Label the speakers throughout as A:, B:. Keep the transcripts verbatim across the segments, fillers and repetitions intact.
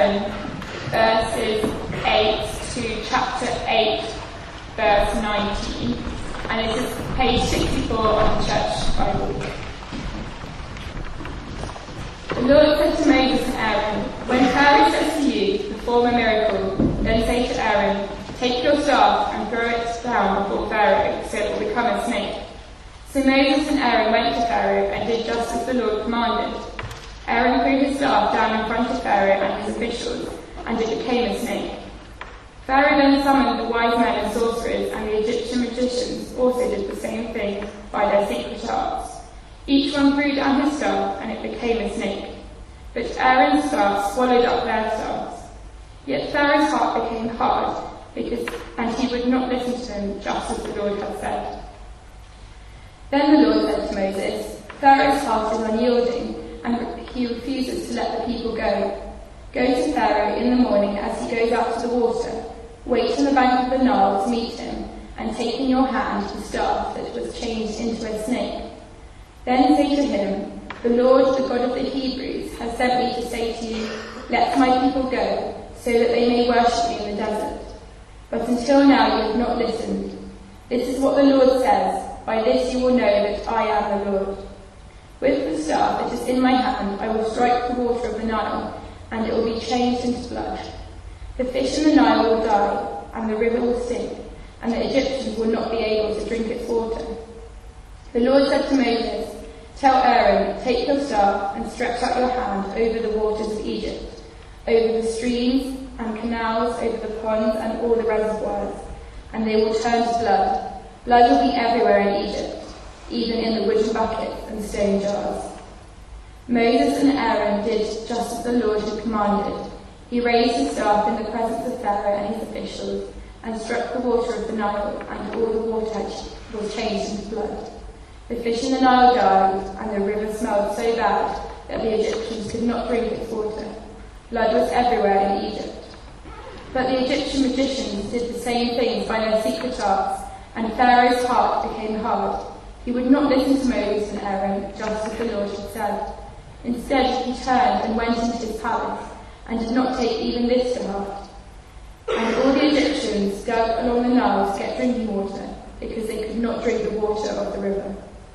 A: seven, verses eight to chapter eight, verse nineteen. And it is page sixty-four on the Church Bible. The Lord said to Moses and Aaron, "When Pharaoh says to you, 'Perform a miracle,' then say to Aaron, 'Take your staff and throw it down before Pharaoh, so it will become a snake.'" So Moses and Aaron went to Pharaoh and did just as the Lord commanded. Aaron threw his staff down in front of Pharaoh and his officials, and it became a snake. Pharaoh then summoned the wise men and sorcerers, and the Egyptian magicians also did the same thing by their secret arts. Each one threw down his staff, and it became a snake. But Aaron's staff swallowed up their staffs. Yet Pharaoh's heart became hard, because, and he would not listen to them, just as the Lord had said. Then the Lord said to Moses, "Pharaoh's heart is unyielding, and he refuses to let the people go. Go to Pharaoh in the morning as he goes out to the water. Wait on the bank of the Nile to meet him, and take in your hand the staff that was changed into a snake. Then say to him, 'The Lord, the God of the Hebrews, has sent me to say to you, let my people go, so that they may worship me in the desert.' But until now you have not listened. This is what the Lord says, 'By this you will know that I am the Lord. With the staff that is in my hand I will strike the water of the Nile, and it will be changed into blood. The fish in the Nile will die, and the river will stink, and the Egyptians will not be able to drink its water.'" The Lord said to Moses, "Tell Aaron, take your staff and stretch out your hand over the waters of Egypt, over the streams and canals, over the ponds and all the reservoirs, and they will turn to blood. Blood will be everywhere in Egypt, even in the wooden buckets and stone jars." Moses and Aaron did just as the Lord had commanded. He raised his staff in the presence of Pharaoh and his officials, and struck the water of the Nile, and all the water was changed into blood. The fish in the Nile died, and the river smelled so bad that the Egyptians could not drink its water. Blood was everywhere in Egypt. But the Egyptian magicians did the same things by their secret arts, and Pharaoh's heart became hard. He would not listen to Moses and Aaron, just as the Lord had said. Instead, he turned and went into his palace, and did not take even this to heart. And all the Egyptians dug along the Nile to get drinking water, because they could not drink the water of the river.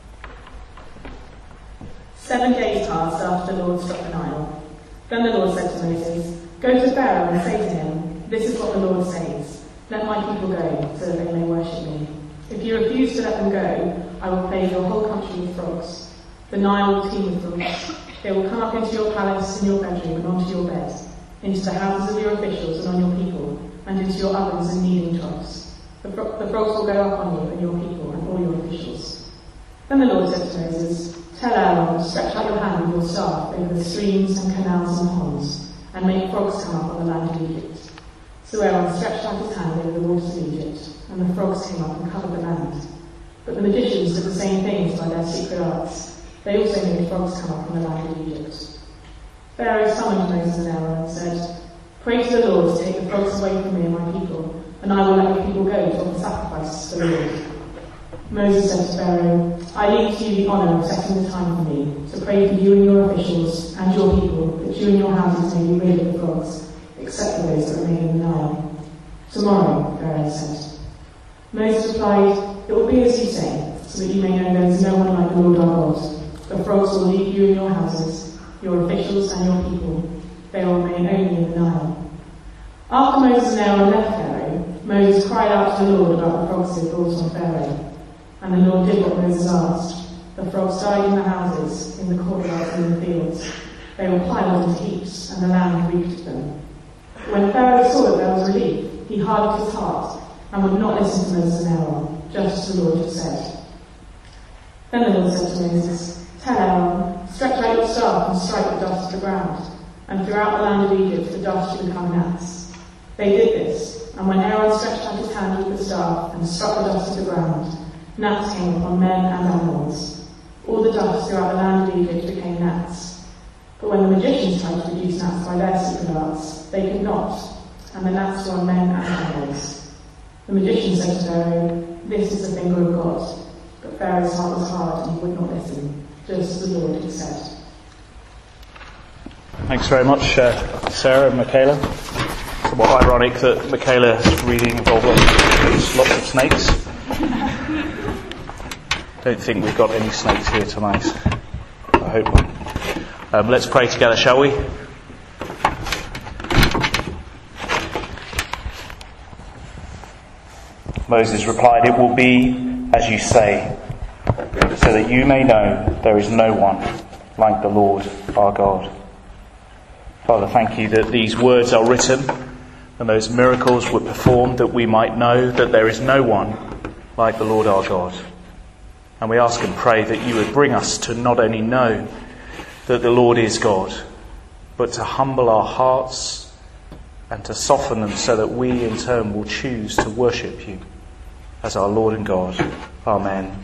B: Seven days passed after the Lord struck the Nile. Then the Lord said to Moses, "Go to Pharaoh and say to him, 'This is what the Lord says, let my people go, so that they may worship me. If you refuse to let them go, I will plague your whole country with frogs. The Nile will teem with frogs. They will come up into your palace and your bedroom and onto your bed, into the houses of your officials and on your people, and into your ovens and kneading troughs. The, fro- the frogs will go up on you and your people and all your officials.'" Then the Lord said to Moses, "Tell Aaron, stretch out your hand with your staff over the streams and canals and ponds, and make frogs come up on the land of Egypt." So Aaron stretched out his hand over the waters of Egypt, and the frogs came up and covered the land. But the magicians did the same things by their secret arts. They also made frogs come up on the land of Egypt. Pharaoh summoned Moses and Aaron and said, "Pray to the Lord to take the frogs away from me and my people, and I will let my people go to offer sacrifices to the Lord." Moses said to Pharaoh, "I leave to you the honour of setting the time for me, to pray for you and your officials and your people, that you and your houses may be rid of the frogs, except for those that remain in the Nile." "Tomorrow," Pharaoh said. Moses replied, "It will be as you say, so that you may know there is no one like the Lord our God. The frogs will leave you and your houses, your officials and your people. They will remain only in the Nile." After Moses and Aaron left Pharaoh, Moses cried out to the Lord about the frogs he had brought on Pharaoh. And the Lord did what Moses asked. The frogs died in the houses, in the courtyards and in the fields. They were piled into heaps, and the land reeked of them. When Pharaoh saw that there was relief, he hardened his heart, and would not listen to Moses and Aaron, just as the Lord had said. Then the Lord said to Moses, "Tell Aaron, stretch out your staff and strike the dust of the ground, and throughout the land of Egypt the dust should become gnats." They did this, and when Aaron stretched out his hand with the staff and struck the dust of the ground, gnats came upon men and animals. All the dust throughout the land of Egypt became gnats. But when the magicians tried to produce gnats by their secret arts, they could not, and the gnats were on men and animals. The magician said to Pharaoh, "This is the finger of God." But Pharaoh's heart was hard, and he would not listen, just as the Lord had said.
C: Thanks very much, uh, Sarah and Michaela. It's somewhat ironic that Michaela's reading involved lots, lots of snakes. Don't think we've got any snakes here tonight. I hope not. Um, let's pray together, shall we? Moses replied, "It will be as you say, so that you may know there is no one like the Lord our God." Father, thank you that these words are written and those miracles were performed that we might know that there is no one like the Lord our God. And we ask and pray that you would bring us to not only know that the Lord is God, but to humble our hearts and to soften them so that we in turn will choose to worship you as our Lord and God. Amen.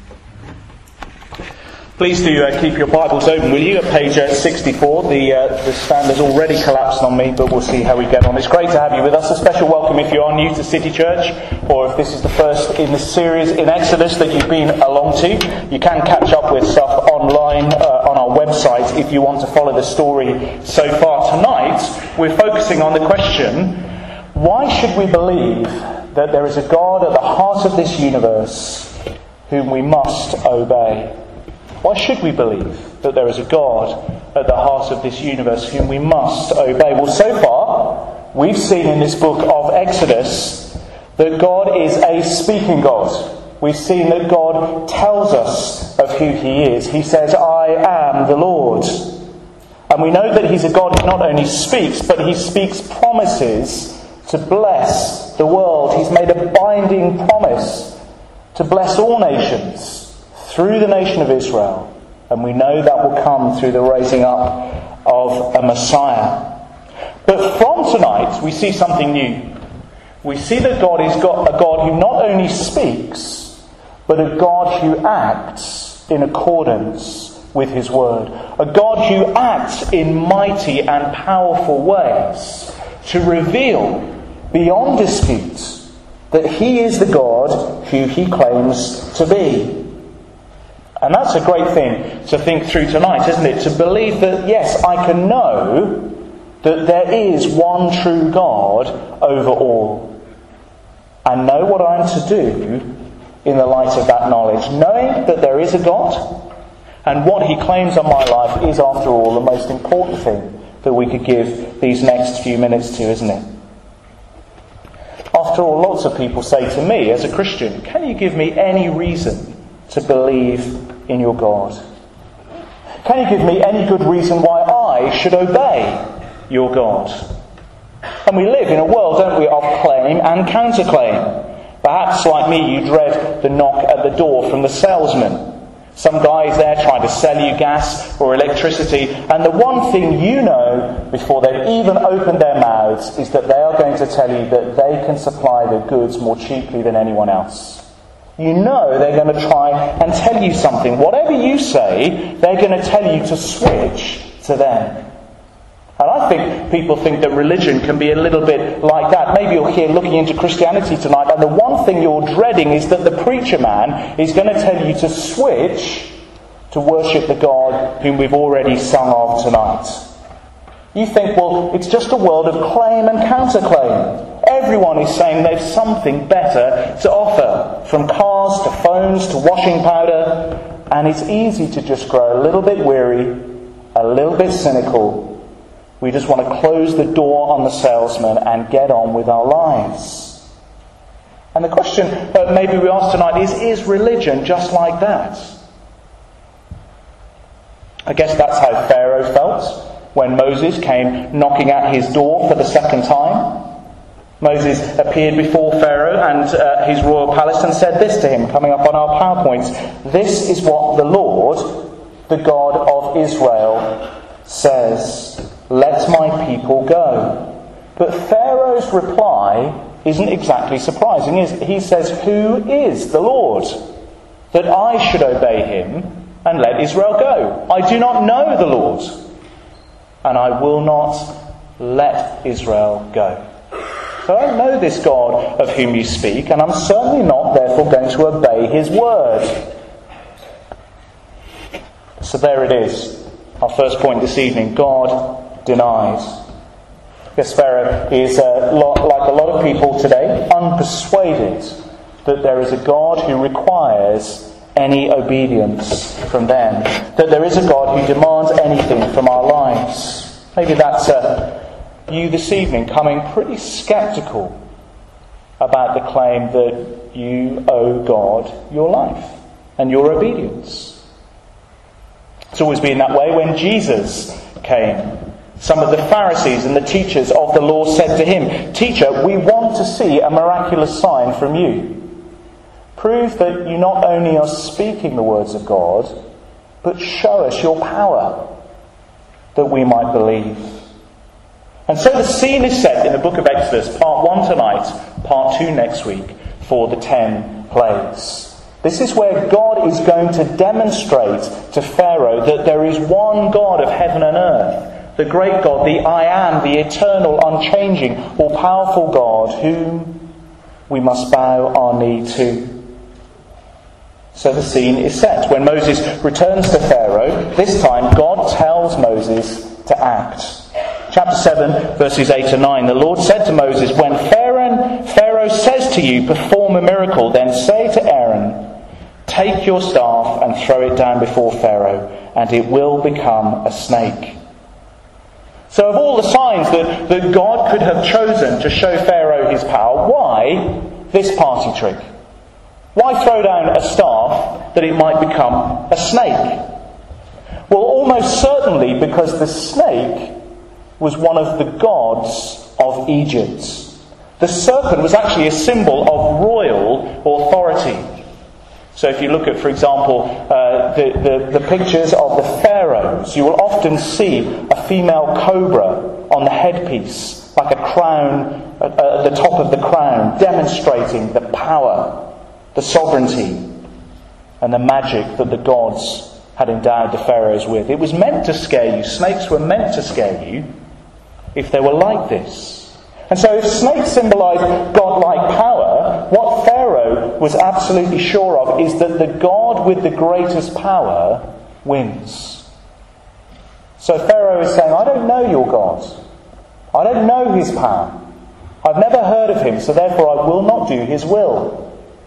C: Please do uh, keep your Bibles open, will you, at page uh, sixty-four. The, uh, the stand has already collapsed on me, but we'll see how we get on. It's great to have you with us. A special welcome if you are new to City Church, or if this is the first in this series in Exodus that you've been along to. You can catch up with stuff online uh, on our website if you want to follow the story so far. Tonight, we're focusing on the question, why should we believe that there is a God at the heart of this universe whom we must obey? Why should we believe that there is a God at the heart of this universe whom we must obey? Well, so far, we've seen in this book of Exodus that God is a speaking God. We've seen that God tells us of who He is. He says, "I am the Lord." And we know that He's a God who not only speaks, but He speaks promises to bless the world. He's made a binding promise to bless all nations through the nation of Israel, and we know that will come through the raising up of a Messiah. But from tonight, we see something new. We see that God is God, a God who not only speaks, but a God who acts in accordance with His word. A God who acts in mighty and powerful ways to reveal beyond dispute that He is the God who He claims to be. And that's a great thing to think through tonight, isn't it? To believe that, yes, I can know that there is one true God over all. And know what I am to do in the light of that knowledge. Knowing that there is a God, and what He claims on my life is, after all, the most important thing that we could give these next few minutes to, isn't it? After all, lots of people say to me, as a Christian, "Can you give me any reason to believe in your God? Can you give me any good reason why I should obey your God?" And we live in a world, don't we, of claim and counterclaim. Perhaps, like me, you dread the knock at the door from the salesman. Some guy is there trying to sell you gas or electricity, and the one thing you know before they've even opened their mouths is that they are going to tell you that they can supply the goods more cheaply than anyone else. You know they're going to try and tell you something. Whatever you say, they're going to tell you to switch to them. And I think people think that religion can be a little bit like that. Maybe you're here looking into Christianity tonight, and the one thing you're dreading is that the preacher man is going to tell you to switch to worship the God whom we've already sung of tonight. You think, well, it's just a world of claim and counterclaim. Everyone is saying they've something better to offer, from cars to phones to washing powder, and it's easy to just grow a little bit weary, a little bit cynical. We just want to close the door on the salesman and get on with our lives. And the question that maybe we ask tonight is, is religion just like that? I guess that's how Pharaoh felt when Moses came knocking at his door for the second time. Moses appeared before Pharaoh and uh, his royal palace and said this to him, coming up on our PowerPoints. "This is what the Lord, the God of Israel, says. Let my people go." But Pharaoh's reply isn't exactly surprising, is it? He says, "Who is the Lord, that I should obey Him and let Israel go? I do not know the Lord, and I will not let Israel go." So I don't know this God of whom you speak, and I'm certainly not therefore going to obey His word. So there it is. Our first point this evening. God denied. Yes, Pharaoh is uh, like a lot of people today, unpersuaded that there is a God who requires any obedience from them, that there is a God who demands anything from our lives. Maybe that's uh, you this evening coming pretty sceptical about the claim that you owe God your life and your obedience. It's always been that way. When Jesus came, some of the Pharisees and the teachers of the law said to him, "Teacher, we want to see a miraculous sign from you. Prove that you not only are speaking the words of God, but show us your power, that we might believe." And so the scene is set in the book of Exodus, part one tonight, part two next week, for the ten plagues. This is where God is going to demonstrate to Pharaoh that there is one God of heaven and earth, the great God, the I Am, the eternal, unchanging, all-powerful God, whom we must bow our knee to. So the scene is set. When Moses returns to Pharaoh, this time God tells Moses to act. Chapter seven, verses eight and nine. The Lord said to Moses, "When Pharaoh, Pharaoh says to you, 'Perform a miracle,' then say to Aaron, 'Take your staff and throw it down before Pharaoh, and it will become a snake.'" So of all the signs that, that God could have chosen to show Pharaoh his power, why this party trick? Why throw down a staff that it might become a snake? Well, almost certainly because the snake was one of the gods of Egypt. The serpent was actually a symbol of royal authority. So if you look at, for example, uh, the, the, the pictures of the pharaohs, you will often see a female cobra on the headpiece, like a crown at, at the top of the crown, demonstrating the power, the sovereignty, and the magic that the gods had endowed the pharaohs with. It was meant to scare you. Snakes were meant to scare you if they were like this. And so if snakes symbolise godlike power, what Pharaoh was absolutely sure of is that the God with the greatest power wins. So Pharaoh is saying, "I don't know your God. I don't know his power. I've never heard of him, so therefore I will not do his will."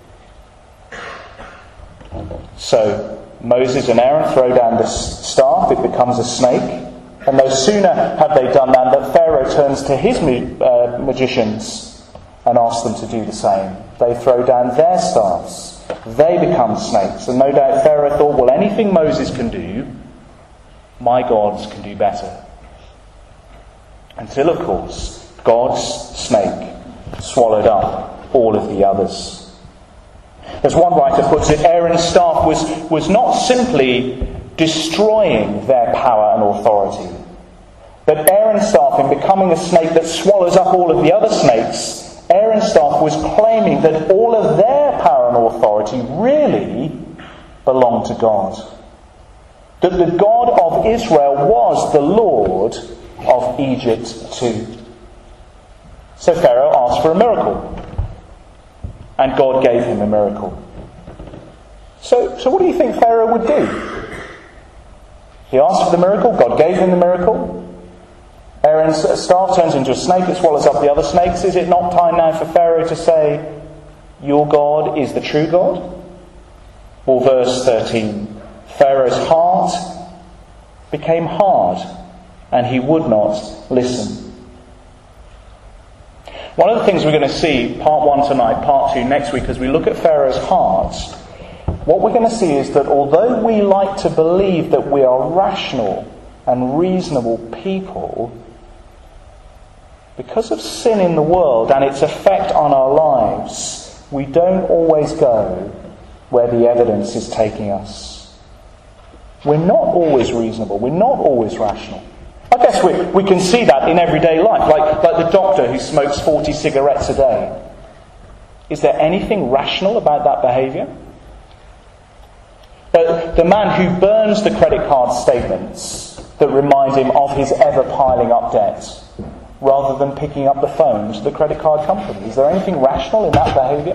C: So Moses and Aaron throw down the staff, it becomes a snake. And no sooner have they done that than Pharaoh turns to his uh, magicians and asks them to do the same. They throw down their staffs. They become snakes. And no doubt Pharaoh thought, well, anything Moses can do, my gods can do better. Until, of course, God's snake swallowed up all of the others. As one writer puts it, Aaron's staff was, was not simply destroying their power and authority, but Aaron's staff, in becoming a snake that swallows up all of the other snakes, Aaron's staff was claiming that all of their power and authority really belonged to God. That the God of Israel was the Lord of Egypt too. So Pharaoh asked for a miracle, and God gave him a miracle. So, so what do you think Pharaoh would do? He asked for the miracle, God gave him the miracle. Aaron's staff turns into a snake, it swallows up the other snakes. Is it not time now for Pharaoh to say, your God is the true God? Well, verse thirteen, Pharaoh's heart became hard, and he would not listen. One of the things we're going to see, part one tonight, part two next week, as we look at Pharaoh's heart, what we're going to see is that although we like to believe that we are rational and reasonable people, because of sin in the world and its effect on our lives, we don't always go where the evidence is taking us. We're not always reasonable. We're not always rational. I guess we, we can see that in everyday life, like, like the doctor who smokes forty cigarettes a day. Is there anything rational about that behaviour? But the man who burns the credit card statements that remind him of his ever piling up debt, rather than picking up the phone to the credit card company. Is there anything rational in that behaviour?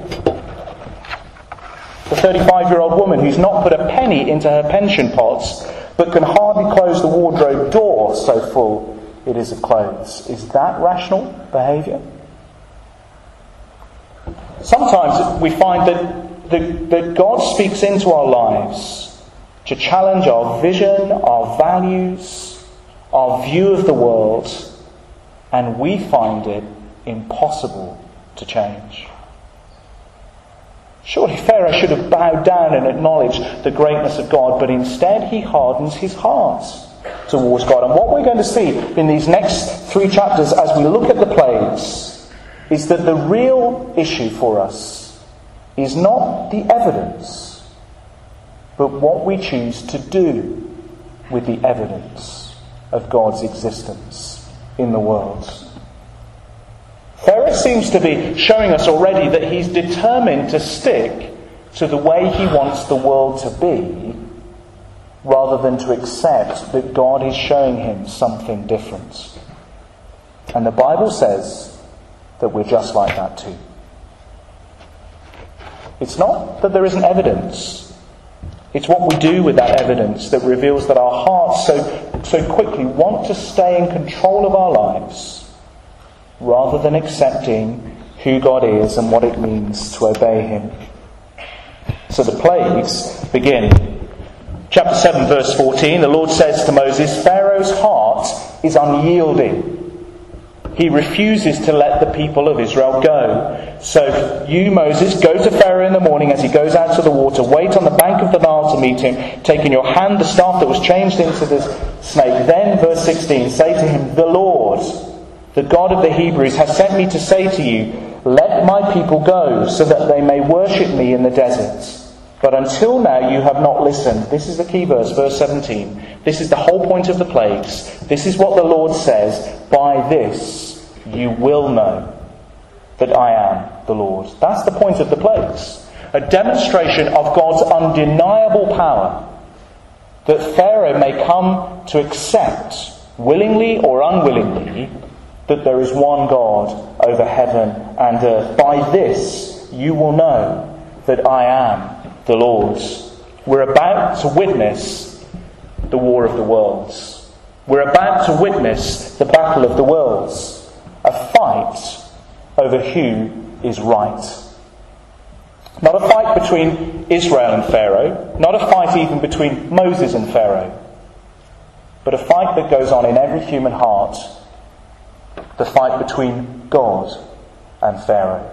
C: The thirty-five-year-old woman who's not put a penny into her pension pots, but can hardly close the wardrobe door, so full it is of clothes. Is that rational behaviour? Sometimes we find that, that, that God speaks into our lives to challenge our vision, our values, our view of the world, and we find it impossible to change. Surely Pharaoh should have bowed down and acknowledged the greatness of God, but instead he hardens his heart towards God. And what we're going to see in these next three chapters as we look at the plagues is that the real issue for us is not the evidence, but what we choose to do with the evidence of God's existence in the world. Pharaoh seems to be showing us already that he's determined to stick to the way he wants the world to be, rather than to accept that God is showing him something different. And the Bible says that we're just like that too. It's not that there isn't evidence. It's what we do with that evidence that reveals that our hearts so, so quickly want to stay in control of our lives, rather than accepting who God is and what it means to obey him. So the plagues begin. Chapter seven, verse fourteen, the Lord says to Moses, Pharaoh's heart is unyielding. He refuses to let the people of Israel go. So you, Moses, go to Pharaoh in the morning as he goes out to the water. Wait on the bank of the Nile to meet him. Take in your hand the staff that was changed into the snake. Then, verse sixteen, say to him, the Lord, the God of the Hebrews, has sent me to say to you, let my people go, so that they may worship me in the desert. But until now you have not listened. This is the key verse, verse seventeen. This is the whole point of the plagues. This is what the Lord says. By this you will know that I am the Lord. That's the point of the plagues. A demonstration of God's undeniable power, that Pharaoh may come to accept, willingly or unwillingly, that there is one God over heaven and earth. By this you will know that I am the Lord. We're about to witness the war of the worlds. We're about to witness the battle of the worlds. A fight over who is right. Not a fight between Israel and Pharaoh. Not a fight even between Moses and Pharaoh. But a fight that goes on in every human heart. The fight between God and Pharaoh.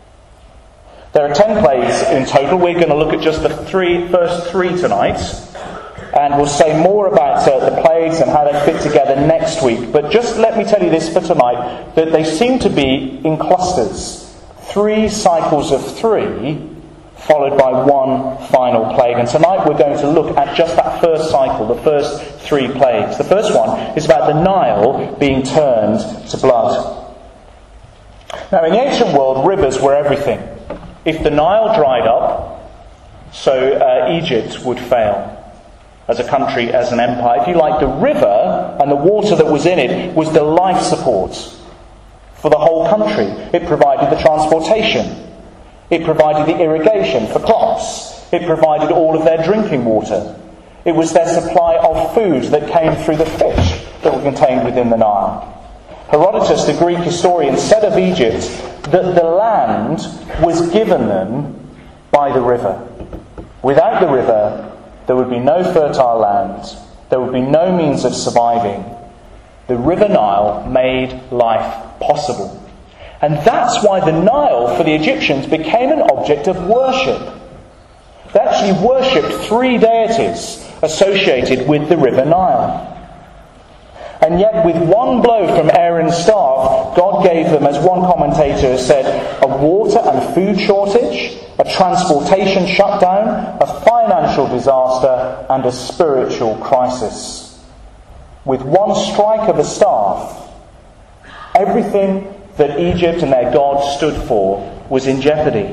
C: There are ten plagues in total. We're going to look at just the three, first three tonight. And we'll say more about uh, the plagues and how they fit together next week. But just let me tell you this for tonight, that they seem to be in clusters. Three cycles of three, followed by one final plague. And tonight we're going to look at just that first cycle, the first three plagues. The first one is about the Nile being turned to blood. Now, in the ancient world, rivers were everything. If the Nile dried up, so uh, Egypt would fail as a country, as an empire. If you like, the river and the water that was in it was the life support for the whole country. It provided the transportation. It provided the irrigation for crops. It provided all of their drinking water. It was their supply of food that came through the fish that were contained within the Nile. Herodotus, the Greek historian, said of Egypt that the land was given them by the river. Without the river, there would be no fertile land. There would be no means of surviving. The River Nile made life possible. And that's why the Nile, for the Egyptians, became an object of worship. They actually worshipped three deities associated with the River Nile. And yet, with one blow from Aaron's staff, God gave them, as one commentator has said, a water and food shortage, a transportation shutdown, a financial disaster, and a spiritual crisis. With one strike of a staff, everything that Egypt and their God stood for was in jeopardy.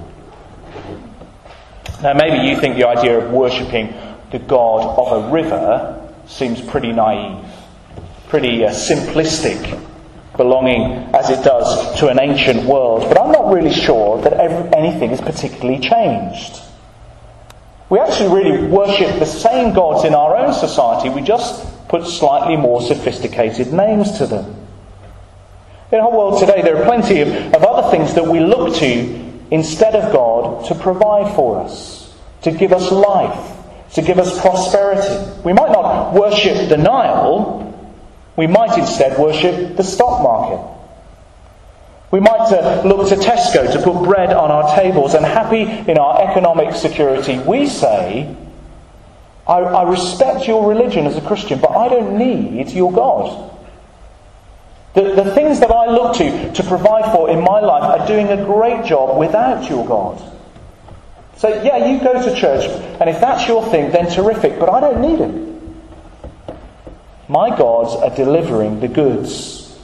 C: Now, maybe you think the idea of worshipping the God of a river seems pretty naive. Pretty uh, simplistic, belonging as it does to an ancient world. But I'm not really sure that every, anything is particularly changed. We actually really worship the same gods in our own society. We just put slightly more sophisticated names to them. In our world today, there are plenty of, of other things that we look to instead of God to provide for us, to give us life, to give us prosperity. We might not worship the Nile, we might instead worship the stock market. We might uh, look to Tesco to put bread on our tables, and happy in our economic security, we say, I, I respect your religion as a Christian, but I don't need your God. The, the things that I look to to provide for in my life are doing a great job without your God. So yeah, you go to church, and if that's your thing, then terrific, but I don't need it. My gods are delivering the goods.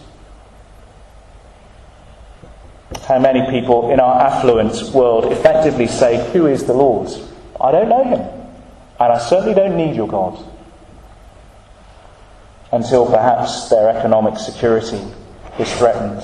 C: How many people in our affluent world effectively say, "Who is the Lord?" I don't know him, and I certainly don't need your God. Until perhaps their economic security is threatened.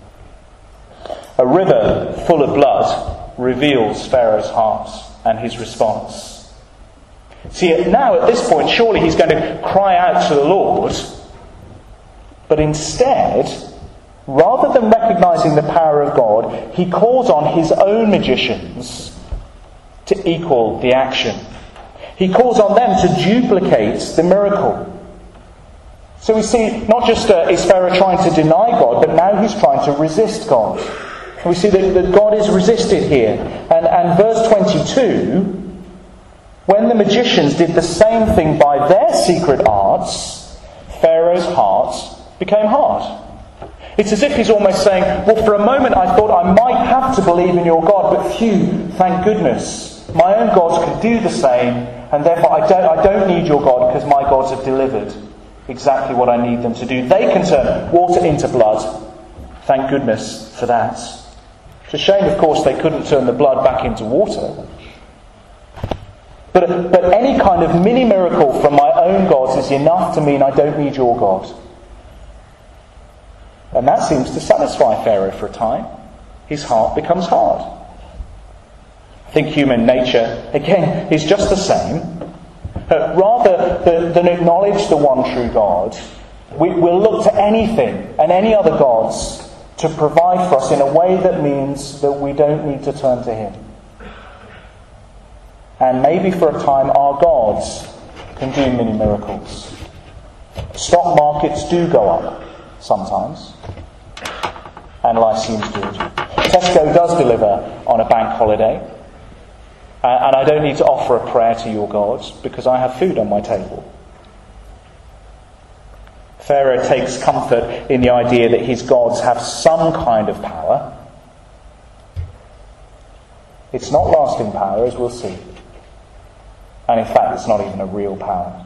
C: A river full of blood reveals Pharaoh's heart and his response. See, now at this point, surely he's going to cry out to the Lord, but instead, rather than recognising the power of God, he calls on his own magicians to equal the action. He calls on them to duplicate the miracle. So we see, not just uh, is Pharaoh trying to deny God, but now he's trying to resist God. And we see that, that God is resisted here. And, and verse twenty-two, when the magicians did the same thing by their secret arts, Pharaoh's heart became hard. It's as if he's almost saying, well, for a moment I thought I might have to believe in your God, but phew, thank goodness. My own gods can do the same, and therefore I don't, I don't need your God because my gods have delivered exactly what I need them to do. They can turn water into blood. Thank goodness for that. It's a shame, of course, they couldn't turn the blood back into water. But, but any kind of mini miracle from my own gods is enough to mean I don't need your God. And that seems to satisfy Pharaoh for a time. His heart becomes hard. I think human nature, again, is just the same. Uh, rather than, than acknowledge the one true God, we, we'll look to anything and any other gods to provide for us in a way that means that we don't need to turn to him. And maybe for a time our gods can do many miracles. Stock markets do go up sometimes, and life seems good. Tesco does deliver on a bank holiday. And I don't need to offer a prayer to your gods because I have food on my table. Pharaoh takes comfort in the idea that his gods have some kind of power. It's not lasting power, as we'll see. And in fact, it's not even a real power.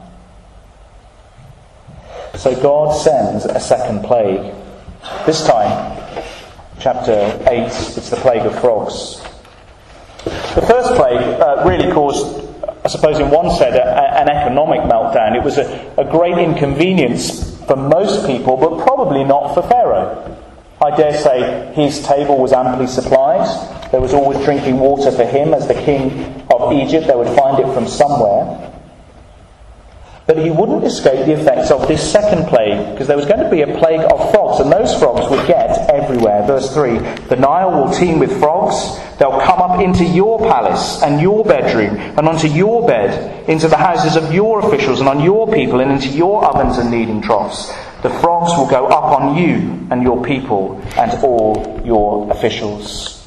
C: So God sends a second plague. This time, chapter eight, it's the plague of frogs. The first plague uh, really caused, I suppose in one sense, a, an economic meltdown. It was a, a great inconvenience for most people, but probably not for Pharaoh. I dare say his table was amply supplied. There was always drinking water for him as the king of Egypt. They would find it from somewhere. But he wouldn't escape the effects of this second plague, because there was going to be a plague of frogs, and those frogs would get everywhere. Verse three, the Nile will teem with frogs. They'll come up into your palace and your bedroom and onto your bed, into the houses of your officials and on your people and into your ovens and kneading troughs. The frogs will go up on you and your people and all your officials.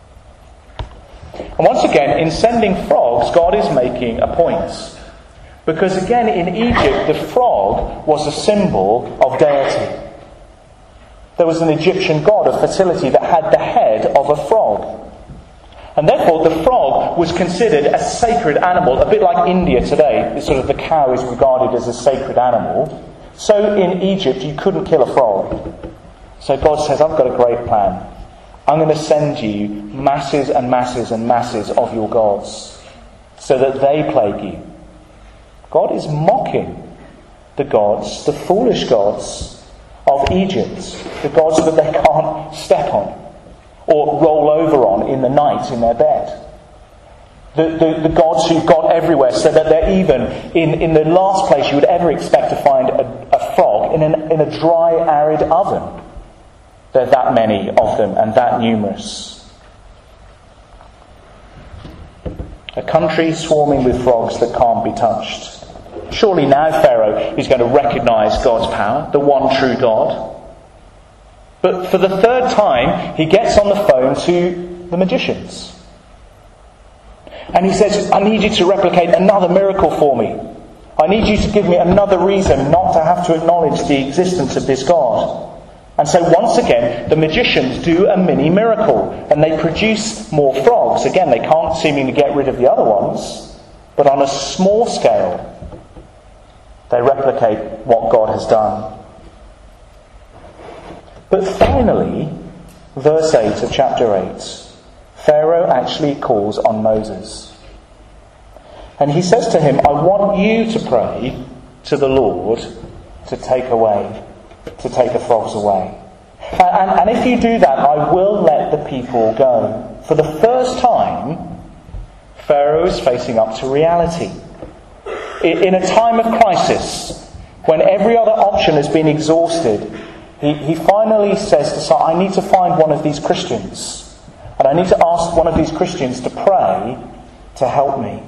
C: And once again, in sending frogs, God is making a point. Because again, in Egypt, the frog was a symbol of deity. There was an Egyptian god of fertility that had the head of a frog. And therefore, the frog was considered a sacred animal, a bit like India today. It's sort of the cow is regarded as a sacred animal. So in Egypt, you couldn't kill a frog. So God says, I've got a great plan. I'm going to send you masses and masses and masses of your gods, so that they plague you. God is mocking the gods, the foolish gods of Egypt, the gods that they can't step on or roll over on in the night in their bed. The, the, the gods who've got everywhere, so that they're even in, in the last place you would ever expect to find a, a frog, in, an, in a dry, arid oven. There are that many of them and that numerous. A country swarming with frogs that can't be touched. Surely now Pharaoh is going to recognise God's power, the one true God. But for the third time, he gets on the phone to the magicians. And he says, I need you to replicate another miracle for me. I need you to give me another reason not to have to acknowledge the existence of this God. And so once again, the magicians do a mini miracle. And they produce more frogs. Again, they can't seemingly get rid of the other ones. But on a small scale, they replicate what God has done. But finally, verse eight of chapter eight, Pharaoh actually calls on Moses. And he says to him, I want you to pray to the Lord to take away, to take the frogs away. And, and, and if you do that, I will let the people go. For the first time, Pharaoh is facing up to reality. In, in a time of crisis, when every other option has been exhausted, He, he finally says to Saul, I need to find one of these Christians. And I need to ask one of these Christians to pray to help me.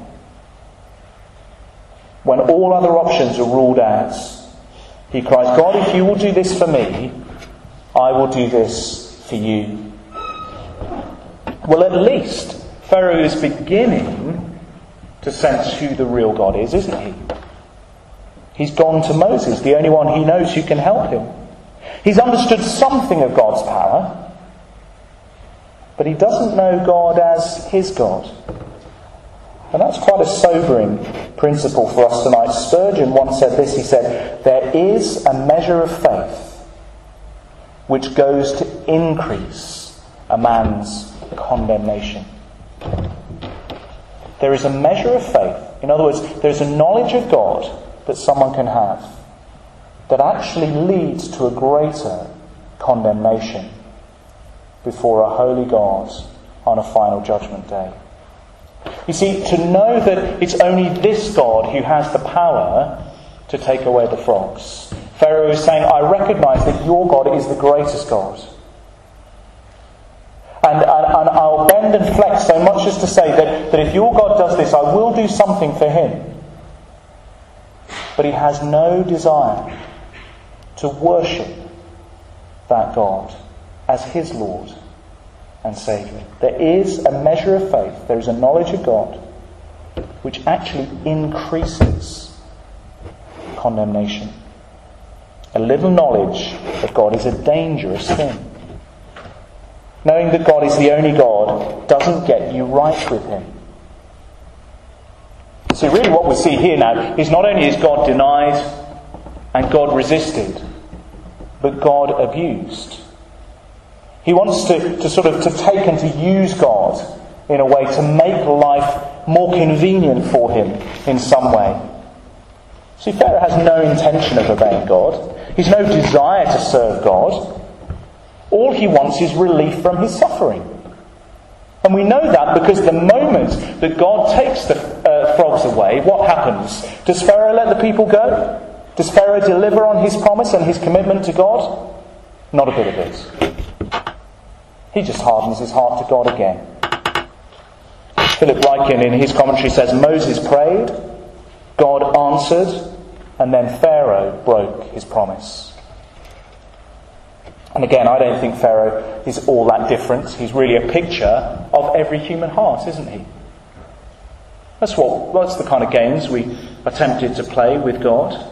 C: When all other options are ruled out, he cries, God, if you will do this for me, I will do this for you. Well, at least Pharaoh is beginning to sense who the real God is, isn't he? He's gone to Moses, the only one he knows who can help him. He's understood something of God's power, but he doesn't know God as his God. And that's quite a sobering principle for us tonight. Spurgeon once said this, he said, there is a measure of faith which goes to increase a man's condemnation. There is a measure of faith, in other words, there's a knowledge of God that someone can have that actually leads to a greater condemnation before a holy God on a final judgment day. You see, to know that it's only this God who has the power to take away the frogs. Pharaoh is saying, I recognise that your God is the greatest God. And, and, and I'll bend and flex so much as to say that, that if your God does this, I will do something for him. But he has no desire to worship that God as his Lord and Saviour. There is a measure of faith, there is a knowledge of God which actually increases condemnation. A little knowledge of God is a dangerous thing. Knowing that God is the only God doesn't get you right with him. So really what we see here now is not only is God denied and God resisted, but God abused. He wants to, to sort of to take and to use God in a way to make life more convenient for him in some way. See, Pharaoh has no intention of obeying God. He's no desire to serve God. All he wants is relief from his suffering. And we know that because the moment that God takes the uh, frogs away, what happens? Does Pharaoh let the people go? Does Pharaoh deliver on his promise and his commitment to God? Not a bit of it. He just hardens his heart to God again. Philip Ryken in his commentary says, Moses prayed, God answered, and then Pharaoh broke his promise. And again, I don't think Pharaoh is all that different. He's really a picture of every human heart, isn't he? That's what, that's the kind of games we are tempted to play with God.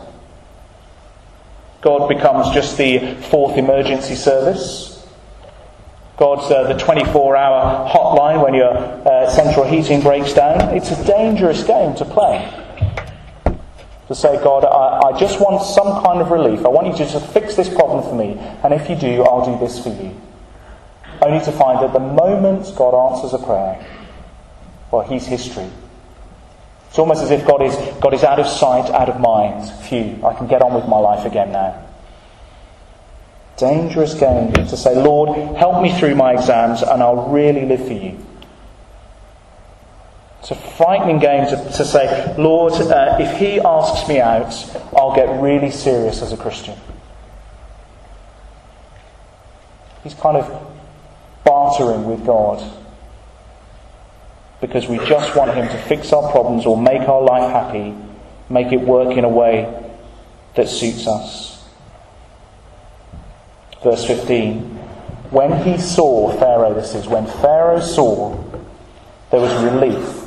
C: God becomes just the fourth emergency service. God's uh, the twenty-four hour hotline when your uh, central heating breaks down. It's a dangerous game to play. To say, God, I, I just want some kind of relief. I want you to just fix this problem for me. And if you do, I'll do this for you. Only to find that the moment God answers a prayer, well, he's history. It's almost as if God is God is out of sight, out of mind. Phew, I can get on with my life again now. Dangerous game to say, Lord, help me through my exams and I'll really live for you. So frightening game to, to say, Lord, uh, if he asks me out, I'll get really serious as a Christian. He's kind of bartering with God because we just want him to fix our problems or make our life happy, make it work in a way that suits us. Verse fifteen, when he saw Pharaoh, this is, when Pharaoh saw there was relief,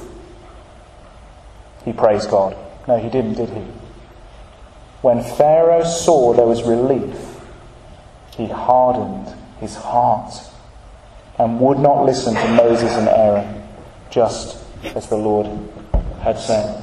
C: he praised God. No, he didn't, did he? When Pharaoh saw there was relief, he hardened his heart and would not listen to Moses and Aaron, just as the Lord had said.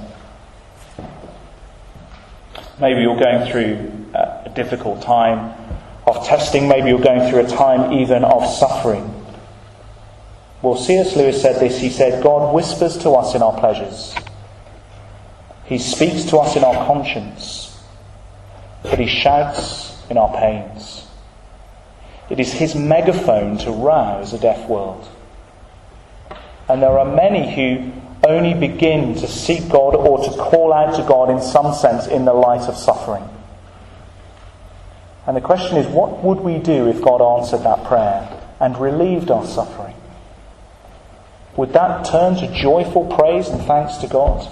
C: Maybe you're going through a difficult time of testing. Maybe you're going through a time even of suffering. Well, C S Lewis said this. He said, God whispers to us in our pleasures. He speaks to us in our conscience. But he shouts in our pains. It is his megaphone to rouse a deaf world. And there are many who only begin to seek God or to call out to God in some sense in the light of suffering. And the question is, what would we do if God answered that prayer and relieved our suffering? Would that turn to joyful praise and thanks to God?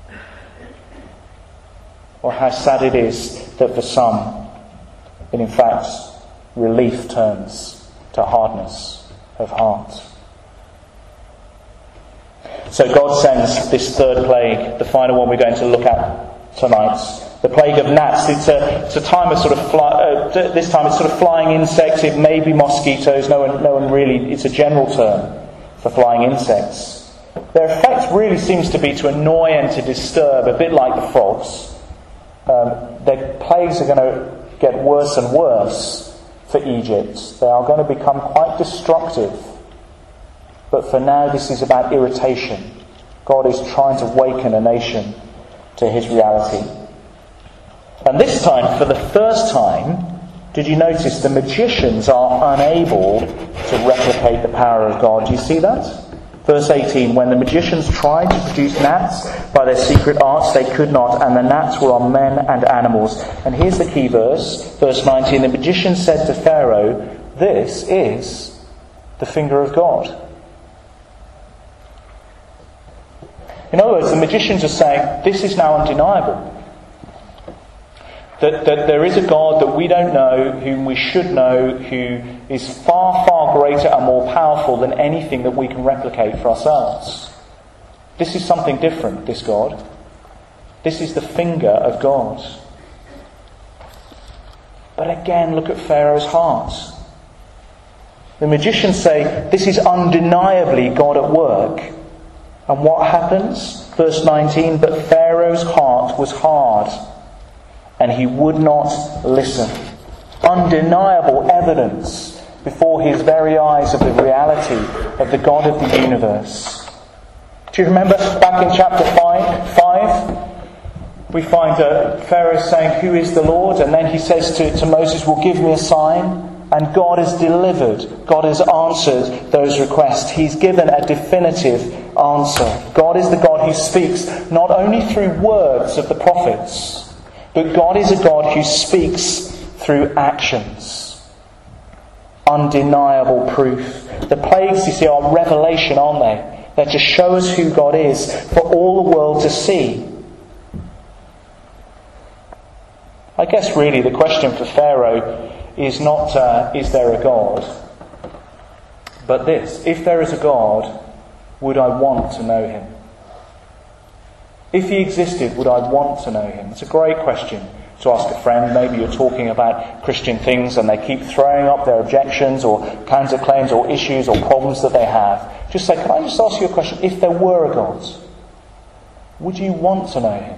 C: Or how sad it is that for some, it in fact, relief turns to hardness of heart. So God sends this third plague, the final one we're going to look at tonight, the plague of gnats. It's a, it's a time of sort of fly, uh, this time it's sort of flying insects. It may be mosquitoes. No one, no one really. It's a general term for flying insects. Their effect really seems to be to annoy and to disturb, a bit like the frogs. Um, their plagues are going to get worse and worse for Egypt. They are going to become quite destructive. But for now, this is about irritation. God is trying to waken a nation to his reality. And this time, for the first time, did you notice the magicians are unable to replicate the power of God? Do you see that? Verse eighteen, when the magicians tried to produce gnats by their secret arts, they could not, and the gnats were on men and animals. And here's the key verse, verse nineteen, the magician said to Pharaoh, this is the finger of God. In other words, the magicians are saying, this is now undeniable. That, that there is a God that we don't know, whom we should know, who is far, far greater and more powerful than anything that we can replicate for ourselves. This is something different, this God. This is the finger of God. But again, look at Pharaoh's heart. The magicians say, this is undeniably God at work. And what happens? Verse nineteen, but Pharaoh's heart was hard, and he would not listen. Undeniable evidence before his very eyes of the reality of the God of the universe. Do you remember back in chapter five, five we find uh, Pharaoh saying, who is the Lord? And then he says to, to Moses, well, give me a sign. And God has delivered, God has answered those requests. He's given a definitive answer. God is the God who speaks not only through words of the prophets, but God is a God who speaks through actions. Undeniable proof. The plagues, you see, are revelation, aren't they? They're to show us who God is for all the world to see. I guess really the question for Pharaoh is not, uh, is there a God? But this, if there is a God, would I want to know him? If he existed, would I want to know him? It's a great question to ask a friend. Maybe you're talking about Christian things and they keep throwing up their objections or counterclaims or issues or problems that they have. Just say, can I just ask you a question? If there were a God, would you want to know him?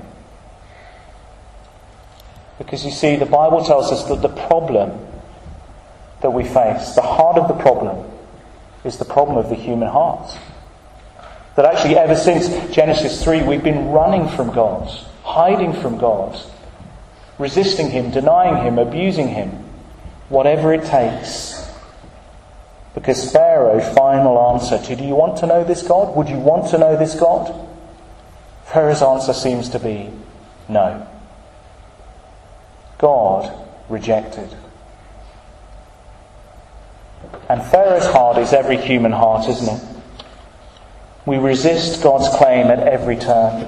C: Because you see, the Bible tells us that the problem that we face, the heart of the problem, is the problem of the human heart. That actually ever since Genesis three, we've been running from God, hiding from God, resisting him, denying him, abusing him, whatever it takes. Because Pharaoh, final answer to, do you want to know this God? Would you want to know this God? Pharaoh's answer seems to be no. God rejected. And Pharaoh's heart is every human heart, isn't it? We resist God's claim at every turn.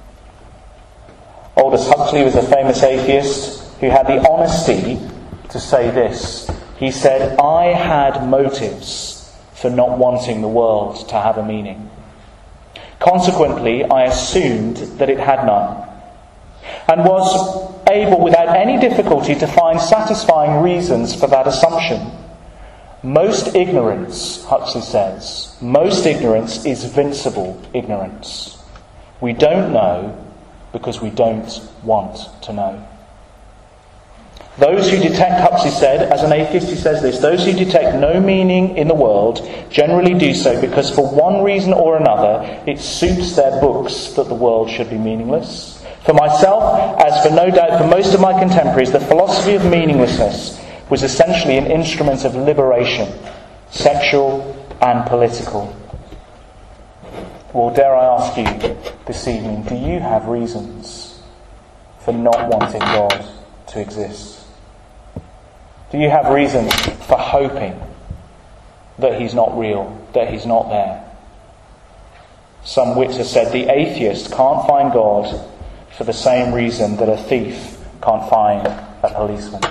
C: Aldous Huxley was a famous atheist who had the honesty to say this. He said, I had motives for not wanting the world to have a meaning. Consequently, I assumed that it had none, and was able without any difficulty to find satisfying reasons for that assumption. Most ignorance, Huxley says, most ignorance is vincible ignorance. We don't know because we don't want to know. Those who detect, Huxley said, as an atheist he says this, those who detect no meaning in the world generally do so because for one reason or another it suits their books that the world should be meaningless. For myself, as for no doubt for most of my contemporaries, the philosophy of meaninglessness was essentially an instrument of liberation, sexual and political. Well, dare I ask you this evening, do you have reasons for not wanting God to exist? Do you have reasons for hoping that He's not real, that He's not there? Some wit has said the atheist can't find God for the same reason that a thief can't find a policeman.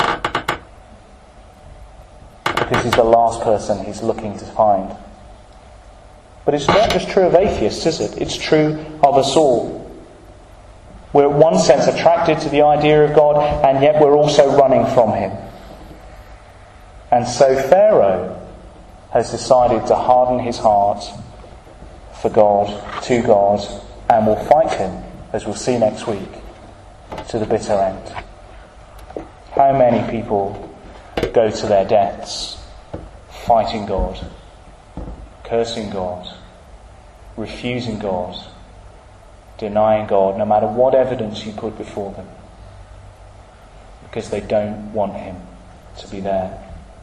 C: Because he's the last person he's looking to find. But it's not just true of atheists, is it? It's true of us all. We're in one sense attracted to the idea of God, and yet we're also running from Him. And so Pharaoh has decided to harden his heart for God, to God, and will fight Him, as we'll see next week, to the bitter end. How many people go to their deaths fighting God, cursing God, refusing God, denying God, no matter what evidence you put before them, because they don't want Him to be there.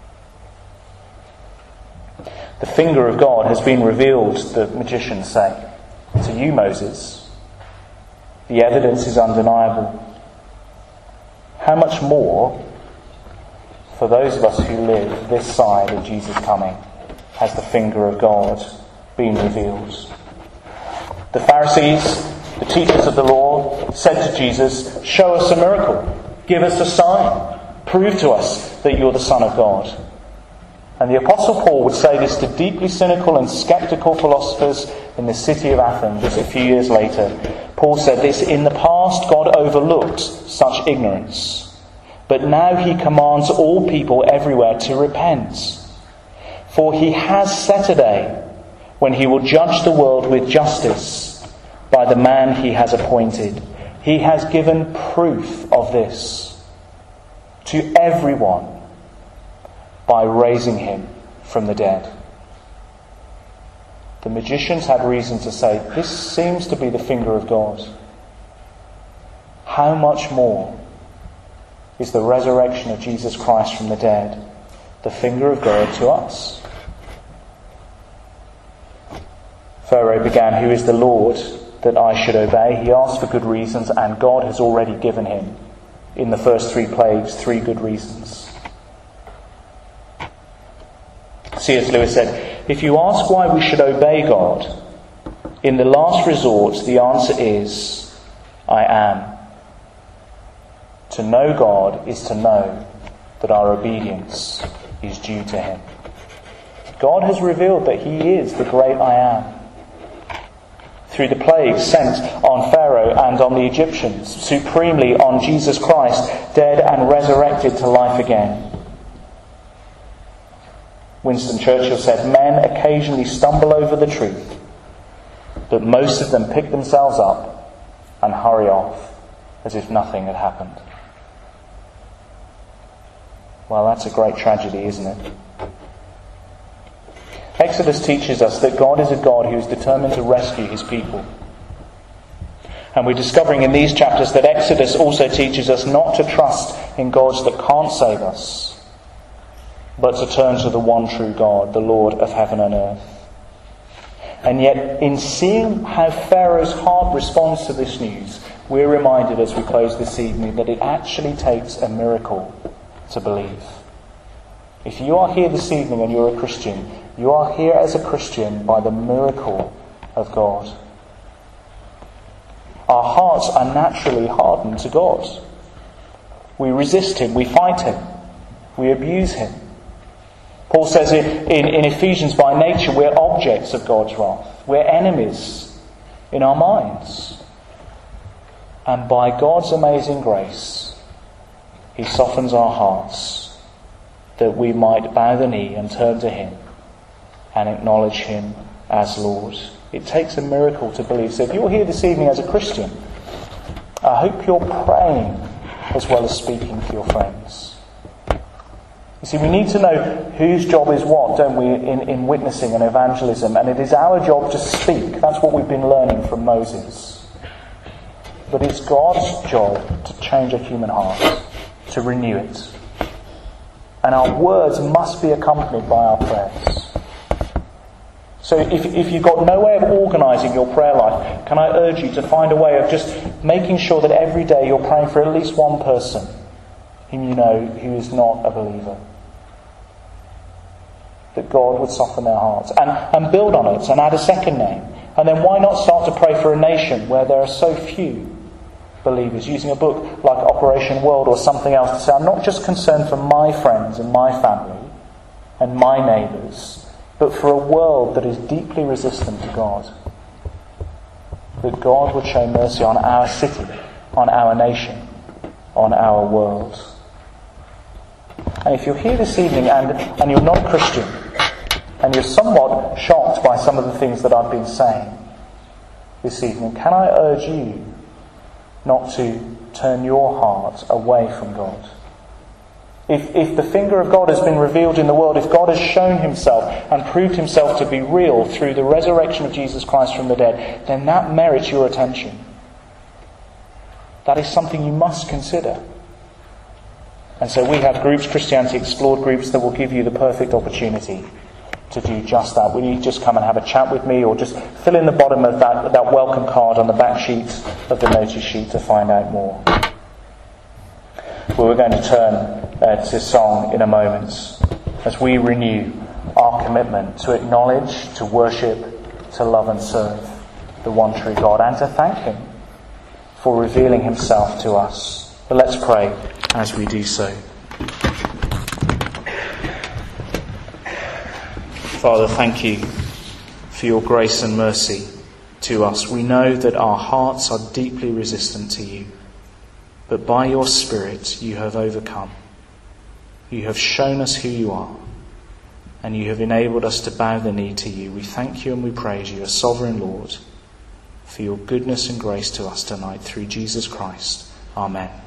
C: The finger of God has been revealed, the magicians say, to you, Moses. The evidence is undeniable. How much more for those of us who live this side of Jesus' coming has the finger of God been revealed? The Pharisees, the teachers of the law, said to Jesus, show us a miracle, give us a sign, prove to us that you're the Son of God. And the Apostle Paul would say this to deeply cynical and sceptical philosophers in the city of Athens just a few years later. Paul said this, in the past God overlooked such ignorance, but now He commands all people everywhere to repent. For He has set a day when He will judge the world with justice by the man He has appointed. He has given proof of this to everyone by raising Him from the dead. The magicians had reason to say, this seems to be the finger of God. How much more is the resurrection of Jesus Christ from the dead the finger of God to us? Pharaoh began, who is the Lord that I should obey? He asked for good reasons, and God has already given him, in the first three plagues, three good reasons. C S Lewis said, if you ask why we should obey God, in the last resort the answer is, I am. To know God is to know that our obedience is due to Him. God has revealed that He is the great I am. Through the plagues sent on Pharaoh and on the Egyptians, supremely on Jesus Christ, dead and resurrected to life again. Winston Churchill said, men occasionally stumble over the truth, but most of them pick themselves up and hurry off as if nothing had happened. Well, that's a great tragedy, isn't it? Exodus teaches us that God is a God who is determined to rescue His people. And we're discovering in these chapters that Exodus also teaches us not to trust in gods that can't save us, but to turn to the one true God, the Lord of heaven and earth. And yet, in seeing how Pharaoh's heart responds to this news, we're reminded as we close this evening that it actually takes a miracle to believe. If you are here this evening and you're a Christian, you are here as a Christian by the miracle of God. Our hearts are naturally hardened to God. We resist him, we fight him, we abuse him. Paul says in, in, in Ephesians, by nature we're objects of God's wrath. We're enemies in our minds. And by God's amazing grace, he softens our hearts that we might bow the knee and turn to him and acknowledge him as Lord. It takes a miracle to believe. So if you're here this evening as a Christian, I hope you're praying as well as speaking to your friends. You see, we need to know whose job is what, don't we, in, in witnessing and evangelism. And it is our job to speak. That's what we've been learning from Moses. But it's God's job to change a human heart, to renew it. And our words must be accompanied by our prayers. So if, if you've got no way of organising your prayer life, can I urge you to find a way of just making sure that every day you're praying for at least one person whom you know who is not a believer. That God would soften their hearts and, and build on it and add a second name. And then why not start to pray for a nation where there are so few believers, using a book like Operation World or something else to say, I'm not just concerned for my friends and my family and my neighbours, but for a world that is deeply resistant to God. That God would show mercy on our city, on our nation, on our world. And if you're here this evening and, and you're not a Christian, and you're somewhat shocked by some of the things that I've been saying this evening, can I urge you not to turn your heart away from God? If, if the finger of God has been revealed in the world, if God has shown himself and proved himself to be real through the resurrection of Jesus Christ from the dead, then that merits your attention. That is something you must consider. And so we have groups, Christianity Explored groups, that will give you the perfect opportunity to do just that. Will you just come and have a chat with me, or just fill in the bottom of that, that welcome card on the back sheet of the notice sheet to find out more. Well, we're going to turn uh, to song in a moment as we renew our commitment to acknowledge, to worship, to love and serve the one true God, and to thank him for revealing himself to us. But let's pray as we do so. Father, thank you for your grace and mercy to us. We know that our hearts are deeply resistant to you. But by your Spirit you have overcome. You have shown us who you are. And you have enabled us to bow the knee to you. We thank you and we praise you, as Sovereign Lord, for your goodness and grace to us tonight through Jesus Christ. Amen.